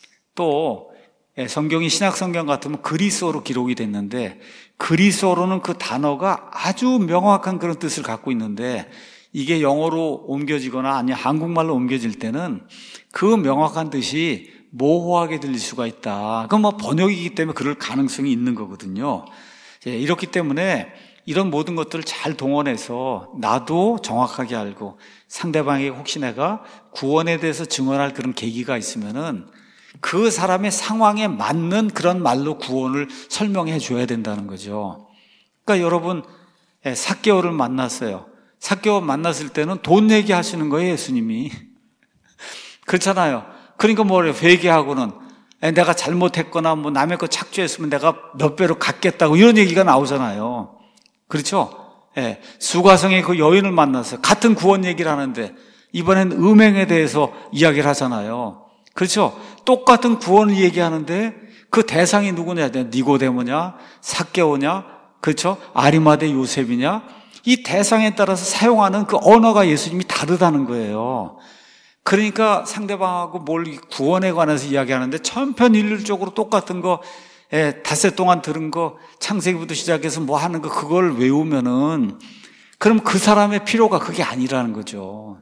또 성경이 신약성경 같으면 그리스어로 기록이 됐는데 그리스어로는 그 단어가 아주 명확한 그런 뜻을 갖고 있는데 이게 영어로 옮겨지거나 아니 한국말로 옮겨질 때는 그 명확한 뜻이 모호하게 들릴 수가 있다. 그건 번역이기 때문에 그럴 가능성이 있는 거거든요. 이렇기 때문에 이런 모든 것들을 잘 동원해서 나도 정확하게 알고 상대방에게 혹시 내가 구원에 대해서 증언할 그런 계기가 있으면은 그 사람의 상황에 맞는 그런 말로 구원을 설명해 줘야 된다는 거죠. 그러니까 여러분 삭개오를 만났어요. 삭개오 만났을 때는 돈 내게 하시는 거예요, 예수님이. 그렇잖아요. 그러니까 뭐래요? 회개하고는 내가 잘못했거나 남의 거 착취했으면 내가 몇 배로 갚겠다고 이런 얘기가 나오잖아요. 그렇죠? 수가성의 그 여인을 만났어요. 같은 구원 얘기를 하는데 이번엔 음행에 대해서 이야기를 하잖아요. 그렇죠? 똑같은 구원을 얘기하는데 그 대상이 누구냐? 니고데모냐? 삭개오냐? 그렇죠? 아리마대 요셉이냐? 이 대상에 따라서 사용하는 그 언어가 예수님이 다르다는 거예요. 그러니까 상대방하고 뭘 구원에 관해서 이야기하는데 천편일률적으로 똑같은 거, 닷새 동안 들은 거, 창세기부터 시작해서 뭐 하는 거, 그걸 외우면은, 그럼 그 사람의 필요가 그게 아니라는 거죠.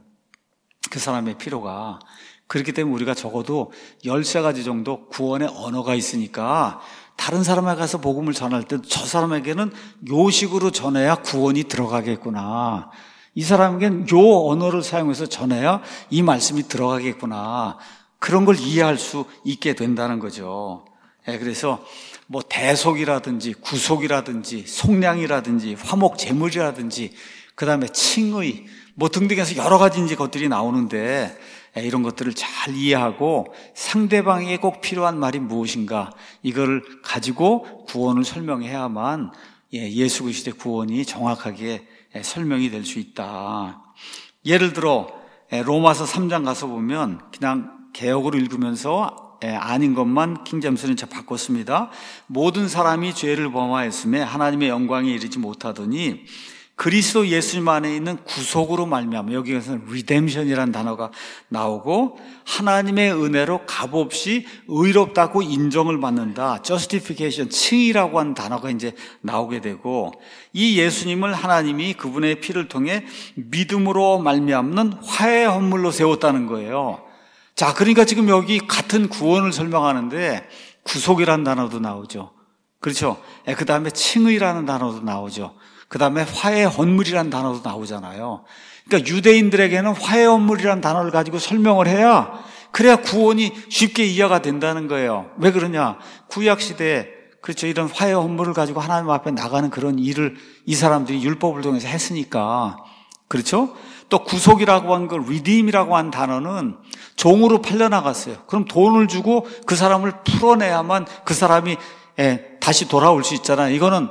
그 사람의 필요가. 그렇기 때문에 우리가 적어도 13가지 정도 구원의 언어가 있으니까 다른 사람에 가서 복음을 전할 때 저 사람에게는 요 식으로 전해야 구원이 들어가겠구나. 이 사람에게는 요 언어를 사용해서 전해야 이 말씀이 들어가겠구나. 그런 걸 이해할 수 있게 된다는 거죠. 그래서 뭐 대속이라든지 구속이라든지 속량이라든지 화목 제물이라든지 그다음에 칭의 뭐 등등해서 여러 가지 이제 것들이 나오는데 이런 것들을 잘 이해하고 상대방에게 꼭 필요한 말이 무엇인가 이걸 가지고 구원을 설명해야만 예수 그리스도의 구원이 정확하게 설명이 될 수 있다. 예를 들어 로마서 3장 가서 보면 그냥 개역으로 읽으면서 아닌 것만 킹제임스는 바꿨습니다. 모든 사람이 죄를 범하였음에 하나님의 영광에 이르지 못하더니 그리스도 예수님 안에 있는 구속으로 말미암아, 여기에서는 redemption이라는 단어가 나오고 하나님의 은혜로 값없이 의롭다고 인정을 받는다. justification, 칭의라고 하는 단어가 이제 나오게 되고 이 예수님을 하나님이 그분의 피를 통해 믿음으로 말미암는 화해 헌물로 세웠다는 거예요. 자, 그러니까 지금 여기 같은 구원을 설명하는데 구속이라는 단어도 나오죠. 그렇죠? 그 다음에 칭의라는 단어도 나오죠. 그 다음에 화해 헌물이라는 단어도 나오잖아요. 그러니까 유대인들에게는 화해 헌물이라는 단어를 가지고 설명을 해야 그래야 구원이 쉽게 이해가 된다는 거예요. 왜 그러냐? 구약시대에 그렇죠. 이런 화해 헌물을 가지고 하나님 앞에 나가는 그런 일을 이 사람들이 율법을 통해서 했으니까. 그렇죠? 또 구속이라고 하는 걸 redeem이라고 하는 단어는 종으로 팔려나갔어요. 그럼 돈을 주고 그 사람을 풀어내야만 그 사람이 다시 돌아올 수 있잖아요. 이거는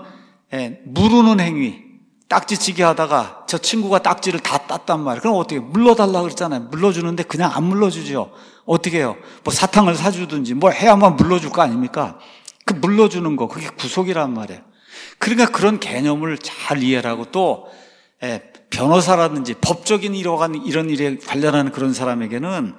무르는 행위, 딱지치기 하다가 저 친구가 딱지를 다 땄단 말이에요. 그럼 어떻게 물러달라고 그랬잖아요. 물러주는데 그냥 안 물러주죠. 어떻게 해요? 뭐 사탕을 사주든지 뭘 해야만 물러줄 거 아닙니까? 그 물러주는 거, 그게 구속이란 말이에요. 그러니까 그런 개념을 잘 이해하고 또 변호사라든지 법적인 이런 일에 관련하는 그런 사람에게는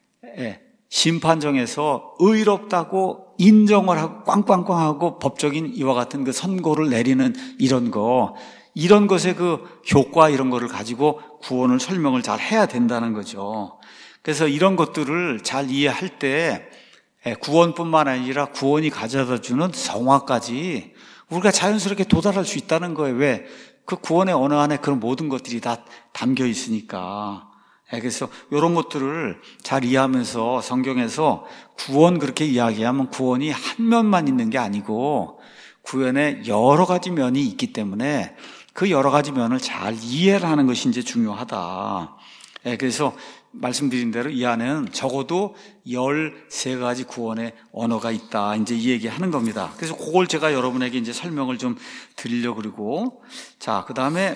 심판정에서 의롭다고 인정을 하고 꽝꽝꽝하고 법적인 이와 같은 그 선고를 내리는 이런 것의 그 효과 이런 거를 가지고 구원을 설명을 잘 해야 된다는 거죠. 그래서 이런 것들을 잘 이해할 때 구원뿐만 아니라 구원이 가져다 주는 성화까지 우리가 자연스럽게 도달할 수 있다는 거예요. 왜? 그 구원의 언어 안에 그런 모든 것들이 다 담겨 있으니까. 그래서 이런 것들을 잘 이해하면서 성경에서 구원 그렇게 이야기하면 구원이 한 면만 있는 게 아니고 구원에 여러 가지 면이 있기 때문에 그 여러 가지 면을 잘 이해를 하는 것이 이제 중요하다. 그래서 말씀드린 대로 이 안에는 적어도 13가지 구원의 언어가 있다. 이제 이 얘기 하는 겁니다. 그래서 그걸 제가 여러분에게 이제 설명을 좀 드리려고 그러고. 자, 그 다음에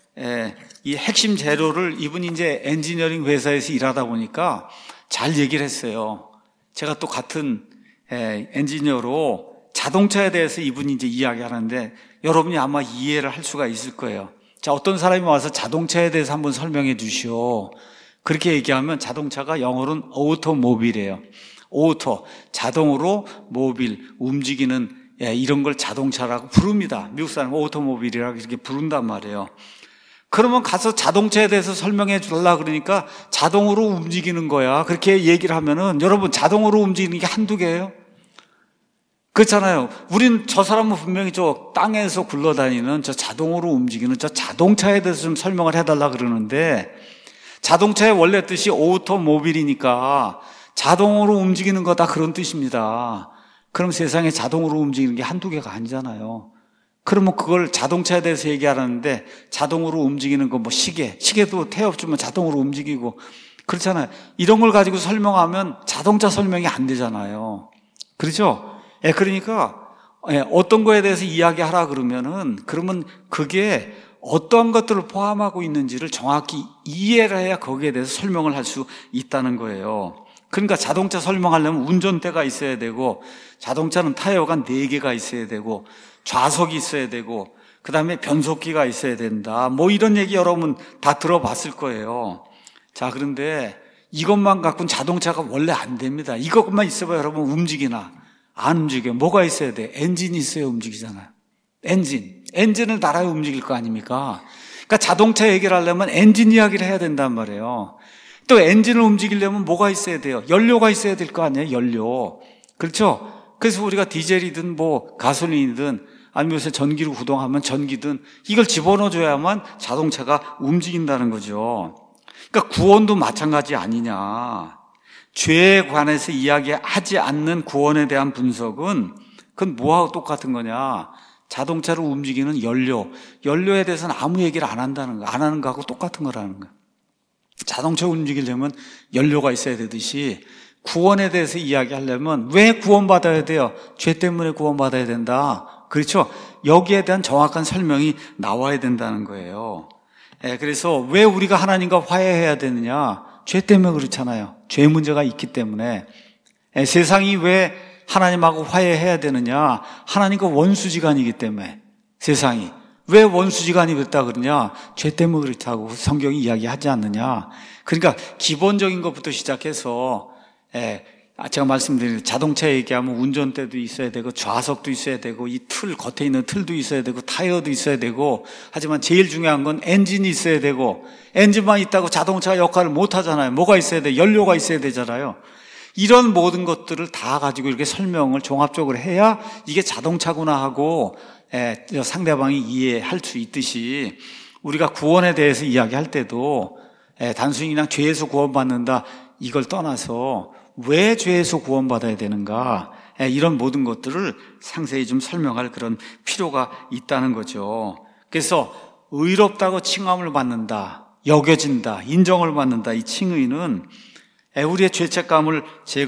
이 핵심 재료를 이분이 이제 엔지니어링 회사에서 일하다 보니까 잘 얘기를 했어요. 제가 또 같은 엔지니어로 자동차에 대해서 이분이 이제 이야기하는데 여러분이 아마 이해를 할 수가 있을 거예요. 자, 어떤 사람이 와서 자동차에 대해서 한번 설명해 주시오. 그렇게 얘기하면 자동차가 영어로는 오토모빌이에요. 오토, 자동으로 모빌, 움직이는 이런 걸 자동차라고 부릅니다. 미국 사람은 오토모빌이라고 이렇게 부른단 말이에요. 그러면 가서 자동차에 대해서 설명해 주려고 그러니까 자동으로 움직이는 거야. 그렇게 얘기를 하면은 여러분 자동으로 움직이는 게 한두 개예요? 그렇잖아요. 우린 저 사람은 분명히 저 땅에서 굴러다니는 저 자동으로 움직이는 저 자동차에 대해서 좀 설명을 해달라 그러는데 자동차의 원래 뜻이 오토모빌이니까 자동으로 움직이는 거다 그런 뜻입니다. 그럼 세상에 자동으로 움직이는 게 한두 개가 아니잖아요. 그러면 그걸 자동차에 대해서 얘기하라는데 자동으로 움직이는 거 뭐 시계도 태엽 주면 자동으로 움직이고 그렇잖아요. 이런 걸 가지고 설명하면 자동차 설명이 안 되잖아요. 그렇죠? 그러니까 어떤 거에 대해서 이야기하라 그러면 그게 어떤 것들을 포함하고 있는지를 정확히 이해를 해야 거기에 대해서 설명을 할 수 있다는 거예요. 그러니까 자동차 설명하려면 운전대가 있어야 되고 자동차는 타이어가 4개가 있어야 되고 좌석이 있어야 되고 그 다음에 변속기가 있어야 된다. 뭐 이런 얘기 여러분 다 들어봤을 거예요. 자, 그런데 이것만 갖고는 자동차가 원래 안 됩니다. 이것만 있어봐요. 여러분 움직이나? 안 움직여요. 뭐가 있어야 돼? 엔진이 있어야 움직이잖아요. 엔진을 달아야 움직일 거 아닙니까? 그러니까 자동차 얘기를 하려면 엔진 이야기를 해야 된단 말이에요. 또 엔진을 움직이려면 뭐가 있어야 돼요? 연료가 있어야 될 거 아니에요? 연료. 그렇죠? 그래서 우리가 디젤이든 뭐 가솔린이든 아니면 요새 전기로 구동하면 전기든 이걸 집어넣어줘야만 자동차가 움직인다는 거죠. 그러니까 구원도 마찬가지 아니냐. 죄에 관해서 이야기하지 않는 구원에 대한 분석은 그건 뭐하고 똑같은 거냐. 자동차를 움직이는 연료에 대해서는 아무 얘기를 안 한다는 거, 안 하는 거하고 똑같은 거라는 거예요. 자동차 움직이려면 연료가 있어야 되듯이 구원에 대해서 이야기하려면 왜 구원받아야 돼요? 죄 때문에 구원받아야 된다. 그렇죠? 여기에 대한 정확한 설명이 나와야 된다는 거예요. 그래서 왜 우리가 하나님과 화해해야 되느냐? 죄 때문에 그렇잖아요. 죄 문제가 있기 때문에. 세상이 왜 하나님하고 화해해야 되느냐? 하나님과 원수지간이기 때문에. 세상이. 왜 원수지간이 됐다 그러냐? 죄 때문에 그렇다고 성경이 이야기하지 않느냐? 그러니까 기본적인 것부터 시작해서 제가 말씀드린 자동차 얘기하면 운전대도 있어야 되고 좌석도 있어야 되고 이 겉에 있는 틀도 있어야 되고 타이어도 있어야 되고 하지만 제일 중요한 건 엔진이 있어야 되고 엔진만 있다고 자동차가 역할을 못 하잖아요. 뭐가 있어야 돼? 연료가 있어야 되잖아요. 이런 모든 것들을 다 가지고 이렇게 설명을 종합적으로 해야 이게 자동차구나 하고 상대방이 이해할 수 있듯이 우리가 구원에 대해서 이야기할 때도 단순히 그냥 죄에서 구원받는다 이걸 떠나서 왜 죄에서 구원받아야 되는가 이런 모든 것들을 상세히 좀 설명할 그런 필요가 있다는 거죠. 그래서 의롭다고 칭함을 받는다, 여겨진다, 인정을 받는다 이 칭의는 우리의 죄책감을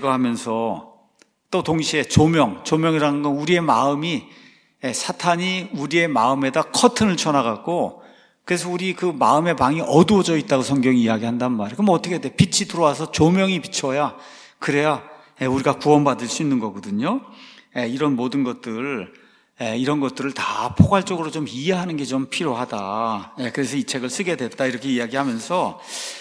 제거하면서 또 동시에 조명이라는 건 우리의 마음이 사탄이 우리의 마음에다 커튼을 쳐놔갖고 그래서 우리 그 마음의 방이 어두워져 있다고 성경이 이야기한단 말이에요. 그럼 어떻게 돼? 빛이 들어와서 조명이 비춰야 그래야 우리가 구원받을 수 있는 거거든요. 이런 모든 것들, 이런 것들을 다 포괄적으로 좀 이해하는 게 좀 필요하다. 그래서 이 책을 쓰게 됐다 이렇게 이야기하면서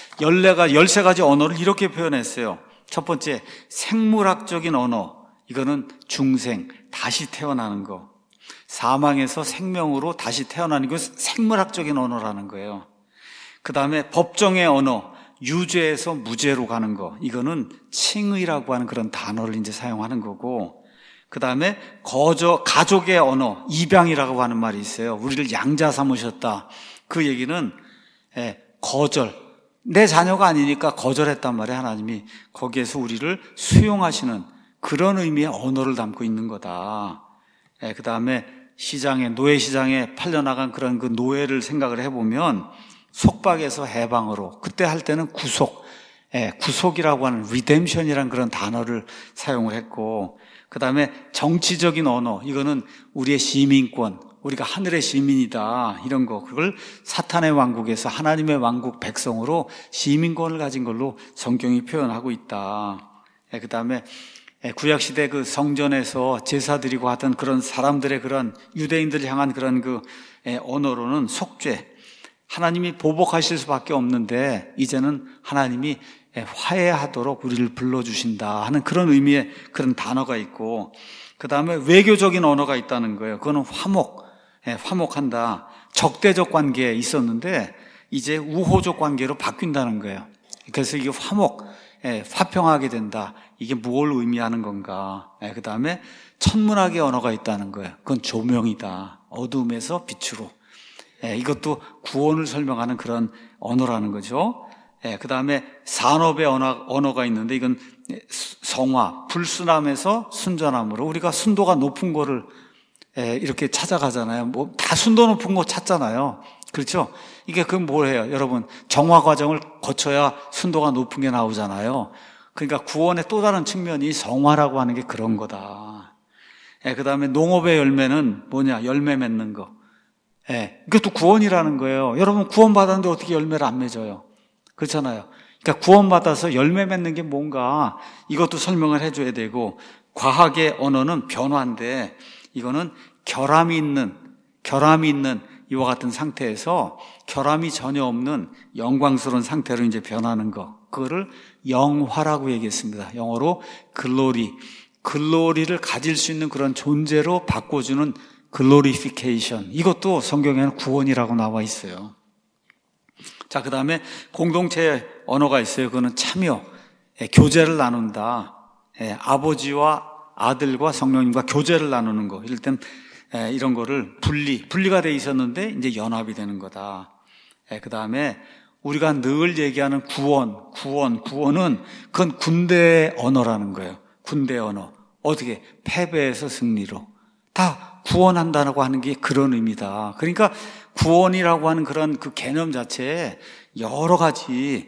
13가지 언어를 이렇게 표현했어요. 첫 번째, 생물학적인 언어. 이거는 중생, 다시 태어나는 거. 사망에서 생명으로 다시 태어나는 게 생물학적인 언어라는 거예요. 그 다음에 법정의 언어, 유죄에서 무죄로 가는 거. 이거는 칭의라고 하는 그런 단어를 이제 사용하는 거고. 그 다음에 가족의 언어, 입양이라고 하는 말이 있어요. 우리를 양자 삼으셨다. 그 얘기는 거절. 내 자녀가 아니니까 거절했단 말이에요. 하나님이 거기에서 우리를 수용하시는 그런 의미의 언어를 담고 있는 거다. 그 다음에 노예 시장에 팔려나간 그런 그 노예를 생각을 해보면 속박에서 해방으로 그때 할 때는 구속이라고 하는 리뎀션이라는 그런 단어를 사용을 했고 그 다음에 정치적인 언어 이거는 우리의 시민권 우리가 하늘의 시민이다 이런 거 그걸 사탄의 왕국에서 하나님의 왕국 백성으로 시민권을 가진 걸로 성경이 표현하고 있다. 그 다음에 구약시대 그 성전에서 제사 드리고 하던 그런 사람들의 그런 유대인들을 향한 그런 그 언어로는 속죄. 하나님이 보복하실 수밖에 없는데 이제는 하나님이 화해하도록 우리를 불러주신다 하는 그런 의미의 그런 단어가 있고 그 다음에 외교적인 언어가 있다는 거예요. 그거는 화목한다. 적대적 관계에 있었는데 이제 우호적 관계로 바뀐다는 거예요. 그래서 이게 화평하게 된다. 이게 뭘 의미하는 건가? 그 다음에 천문학의 언어가 있다는 거예요. 그건 조명이다. 어둠에서 빛으로. 이것도 구원을 설명하는 그런 언어라는 거죠. 그 다음에 산업의 언어가 있는데 이건 성화, 불순함에서 순전함으로 우리가 순도가 높은 거를 이렇게 찾아가잖아요. 뭐 다 순도 높은 거 찾잖아요. 그렇죠? 이게 그건 뭐예요? 여러분 정화 과정을 거쳐야 순도가 높은 게 나오잖아요. 그러니까 구원의 또 다른 측면이 성화라고 하는 게 그런 거다. 그 다음에 농업의 열매는 뭐냐? 열매 맺는 거. 이것도 구원이라는 거예요. 여러분 구원받았는데 어떻게 열매를 안 맺어요? 그렇잖아요. 그러니까 구원받아서 열매 맺는 게 뭔가 이것도 설명을 해줘야 되고 과학의 언어는 변화인데 이거는 결함이 있는 이와 같은 상태에서 결함이 전혀 없는 영광스러운 상태로 이제 변하는 거, 그거를 영화라고 얘기했습니다. 영어로 글로리를 가질 수 있는 그런 존재로 바꿔주는 글로리피케이션. 이것도 성경에는 구원이라고 나와 있어요. 자, 그 다음에 공동체 언어가 있어요. 그거는 참여, 교제를 나눈다. 아버지와 아들과 성령님과 교제를 나누는 거. 이럴 땐 이런 거를 분리가 돼 있었는데 이제 연합이 되는 거다. 그 다음에 우리가 늘 얘기하는 구원은 그건 군대 언어라는 거예요. 군대 언어. 어떻게? 패배에서 승리로. 다 구원한다고 하는 게 그런 의미다. 그러니까 구원이라고 하는 그런 그 개념 자체에 여러 가지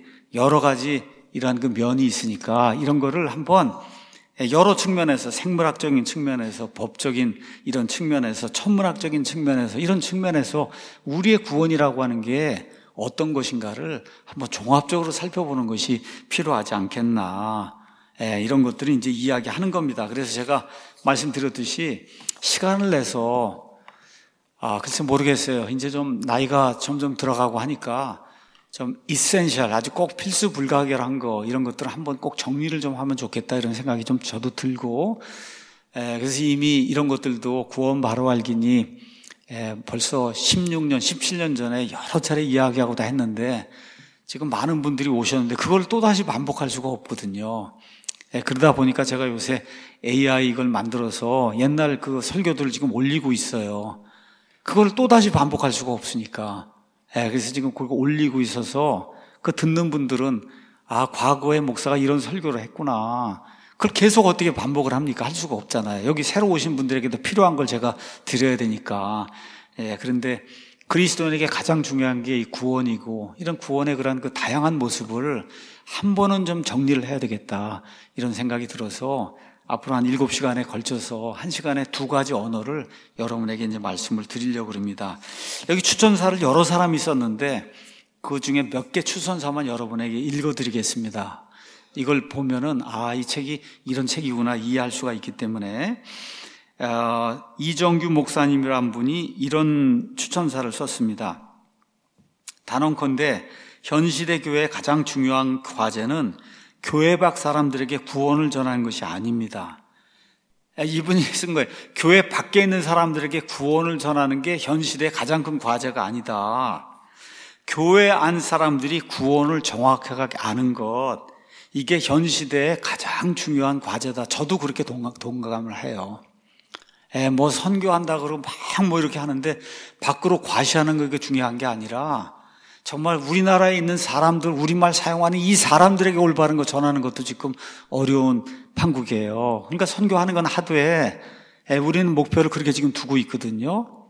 이러한 그 면이 있으니까 이런 거를 한번 여러 측면에서, 생물학적인 측면에서, 법적인 이런 측면에서, 천문학적인 측면에서, 이런 측면에서 우리의 구원이라고 하는 게 어떤 것인가를 한번 종합적으로 살펴보는 것이 필요하지 않겠나. 이런 것들을 이제 이야기하는 겁니다. 그래서 제가 말씀드렸듯이 시간을 내서, 글쎄 모르겠어요. 이제 좀 나이가 점점 들어가고 하니까 좀 이센셜, 아주 꼭 필수 불가결한 거, 이런 것들을 한번 꼭 정리를 좀 하면 좋겠다, 이런 생각이 좀 저도 들고, 그래서 이미 이런 것들도 구원 바로 알기니 벌써 16년, 17년 전에 여러 차례 이야기하고 다 했는데 지금 많은 분들이 오셨는데 그걸 또다시 반복할 수가 없거든요. 그러다 보니까 제가 요새 AI 이걸 만들어서 옛날 그 설교들을 지금 올리고 있어요. 그걸 또다시 반복할 수가 없으니까. 그래서 지금 그걸 올리고 있어서 그 듣는 분들은 과거에 목사가 이런 설교를 했구나. 그걸 계속 어떻게 반복을 합니까? 할 수가 없잖아요. 여기 새로 오신 분들에게도 필요한 걸 제가 드려야 되니까. 그런데 그리스도인에게 가장 중요한 게 이 구원이고, 이런 구원의 그런 그 다양한 모습을 한 번은 좀 정리를 해야 되겠다, 이런 생각이 들어서 앞으로 한 7시간에 걸쳐서 1시간에 2가지 언어를 여러분에게 이제 말씀을 드리려고 합니다. 여기 추천사를 여러 사람이 썼는데 그 중에 몇 개 추천사만 여러분에게 읽어드리겠습니다. 이걸 보면은 이 책이 이런 책이구나 이해할 수가 있기 때문에. 이정규 목사님이란 분이 이런 추천사를 썼습니다. 단언컨대 현 시대 교회의 가장 중요한 과제는 교회 밖 사람들에게 구원을 전하는 것이 아닙니다. 이분이 쓴 거예요. 교회 밖에 있는 사람들에게 구원을 전하는 게 현 시대의 가장 큰 과제가 아니다. 교회 안 사람들이 구원을 정확하게 아는 것, 이게 현 시대의 가장 중요한 과제다. 저도 그렇게 동감을 해요. 뭐 선교한다 그러고 막 이렇게 하는데 밖으로 과시하는 게 중요한 게 아니라 정말 우리나라에 있는 사람들, 우리말 사용하는 이 사람들에게 올바른 거 전하는 것도 지금 어려운 판국이에요. 그러니까 선교하는 건 하되 우리는 목표를 그렇게 지금 두고 있거든요.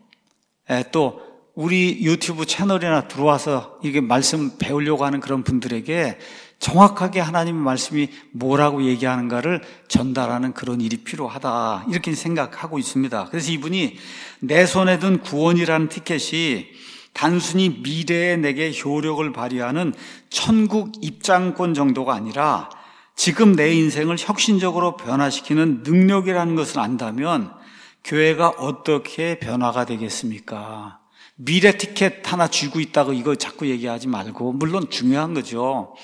또 우리 유튜브 채널이나 들어와서 이게 말씀 배우려고 하는 그런 분들에게 정확하게 하나님의 말씀이 뭐라고 얘기하는가를 전달하는 그런 일이 필요하다, 이렇게 생각하고 있습니다. 그래서 이분이 내 손에 든 구원이라는 티켓이 단순히 미래에 내게 효력을 발휘하는 천국 입장권 정도가 아니라 지금 내 인생을 혁신적으로 변화시키는 능력이라는 것을 안다면 교회가 어떻게 변화가 되겠습니까? 미래 티켓 하나 쥐고 있다고 이거 자꾸 얘기하지 말고, 물론 중요한 거죠.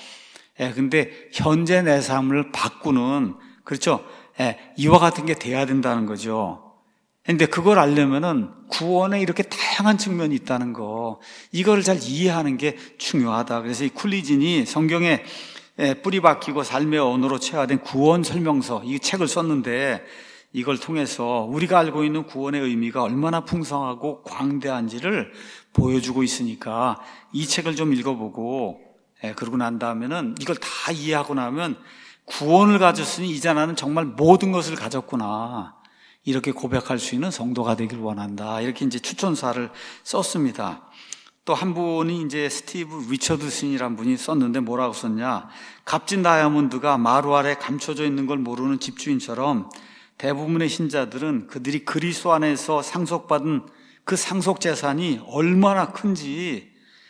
근데 현재 내 삶을 바꾸는, 그렇죠? 이와 같은 게 돼야 된다는 거죠. 근데 그걸 알려면은 구원에 이렇게 다양한 측면이 있다는 거, 이걸 잘 이해하는 게 중요하다. 그래서 이 쿨리진이 성경에 뿌리 박히고 삶의 언어로 체화된 구원 설명서, 이 책을 썼는데 이걸 통해서 우리가 알고 있는 구원의 의미가 얼마나 풍성하고 광대한지를 보여주고 있으니까 이 책을 좀 읽어보고, 그러고 난 다음에는 이걸 다 이해하고 나면 구원을 가졌으니 이제 나는 정말 모든 것을 가졌구나, 이렇게 고백할 수 있는 성도가 되길 원한다, 이렇게 이제 추천사를 썼습니다. 또 한 분이 이제 스티브 리처드슨이라는 분이 썼는데 뭐라고 썼냐? 값진 다이아몬드가 마루 아래 감춰져 있는 걸 모르는 집주인처럼 대부분의 신자들은 그들이 그리스도 안에서 상속받은 그 상속 재산이 얼마나 큰지,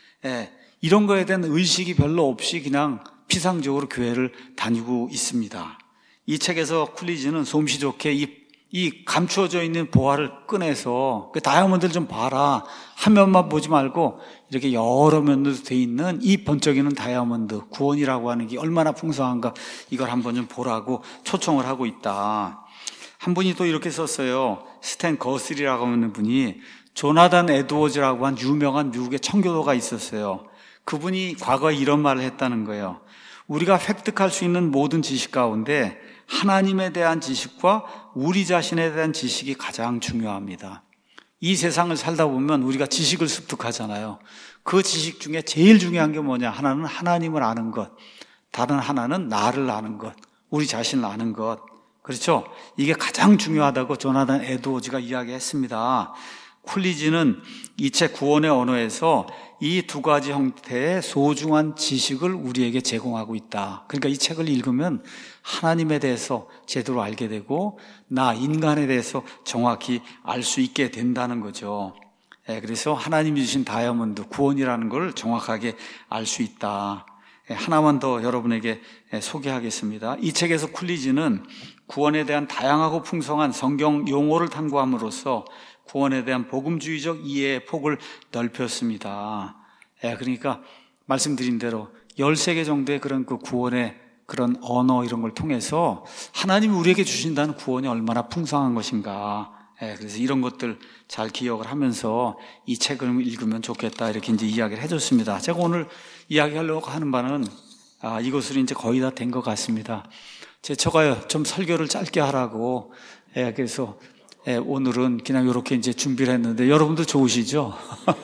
이런 거에 대한 의식이 별로 없이 그냥 피상적으로 교회를 다니고 있습니다. 이 책에서 쿨리지는 솜씨 좋게 이 이 감추어져 있는 보화를 꺼내서 그 다이아몬드를 좀 봐라. 한 면만 보지 말고 이렇게 여러 면으로 돼 있는 이 번쩍이는 다이아몬드, 구원이라고 하는 게 얼마나 풍성한가, 이걸 한번 좀 보라고 초청을 하고 있다. 한 분이 또 이렇게 썼어요. 스탠 거슬이라고 하는 분이, 조나단 에드워즈라고 한 유명한 미국의 청교도가 있었어요. 그분이 과거에 이런 말을 했다는 거예요. 우리가 획득할 수 있는 모든 지식 가운데 하나님에 대한 지식과 우리 자신에 대한 지식이 가장 중요합니다. 이 세상을 살다 보면 우리가 지식을 습득하잖아요. 그 지식 중에 제일 중요한 게 뭐냐? 하나는 하나님을 아는 것, 다른 하나는 나를 아는 것, 우리 자신을 아는 것. 그렇죠? 이게 가장 중요하다고 조나단 에드워즈가 이야기했습니다. 쿨리지는 이 책 구원의 언어에서 이 두 가지 형태의 소중한 지식을 우리에게 제공하고 있다. 그러니까 이 책을 읽으면 하나님에 대해서 제대로 알게 되고 나 인간에 대해서 정확히 알 수 있게 된다는 거죠. 그래서 하나님이 주신 다이아몬드, 구원이라는 걸 정확하게 알 수 있다. 하나만 더 여러분에게 소개하겠습니다. 이 책에서 쿨리지는 구원에 대한 다양하고 풍성한 성경 용어를 탐구함으로써 구원에 대한 복음주의적 이해의 폭을 넓혔습니다. 그러니까 말씀드린 대로 13개 정도의 그런 그 구원의 그런 언어 이런 걸 통해서 하나님이 우리에게 주신다는 구원이 얼마나 풍성한 것인가. 그래서 이런 것들 잘 기억을 하면서 이 책을 읽으면 좋겠다, 이렇게 이제 이야기를 해줬습니다. 제가 오늘 이야기하려고 하는 바는 이것으로 이제 거의 다 된 것 같습니다. 제 처가요 좀 설교를 짧게 하라고. 그래서 오늘은 그냥 이렇게 이제 준비를 했는데 여러분도 좋으시죠?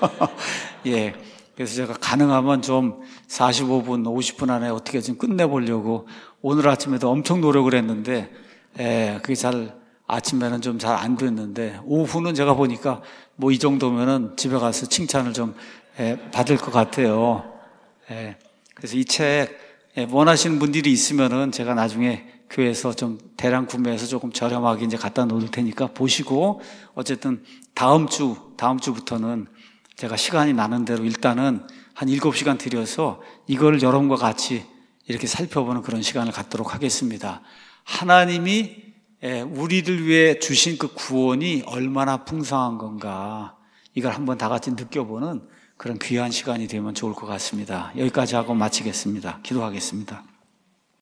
예. 그래서 제가 가능하면 좀 45분, 50분 안에 어떻게 좀 끝내보려고 오늘 아침에도 엄청 노력을 했는데, 그게 아침에는 좀 잘 안 됐는데, 오후는 제가 보니까 뭐 이 정도면은 집에 가서 칭찬을 좀 받을 것 같아요. 그래서 이 책 원하시는 분들이 있으면은 제가 나중에 교회에서 좀 대량 구매해서 조금 저렴하게 이제 갖다 놓을 테니까 보시고, 어쨌든 다음 주부터는 제가 시간이 나는 대로 일단은 한 7시간 들여서 이걸 여러분과 같이 이렇게 살펴보는 그런 시간을 갖도록 하겠습니다. 하나님이 우리를 위해 주신 그 구원이 얼마나 풍성한 건가, 이걸 한번 다 같이 느껴보는 그런 귀한 시간이 되면 좋을 것 같습니다. 여기까지 하고 마치겠습니다. 기도하겠습니다.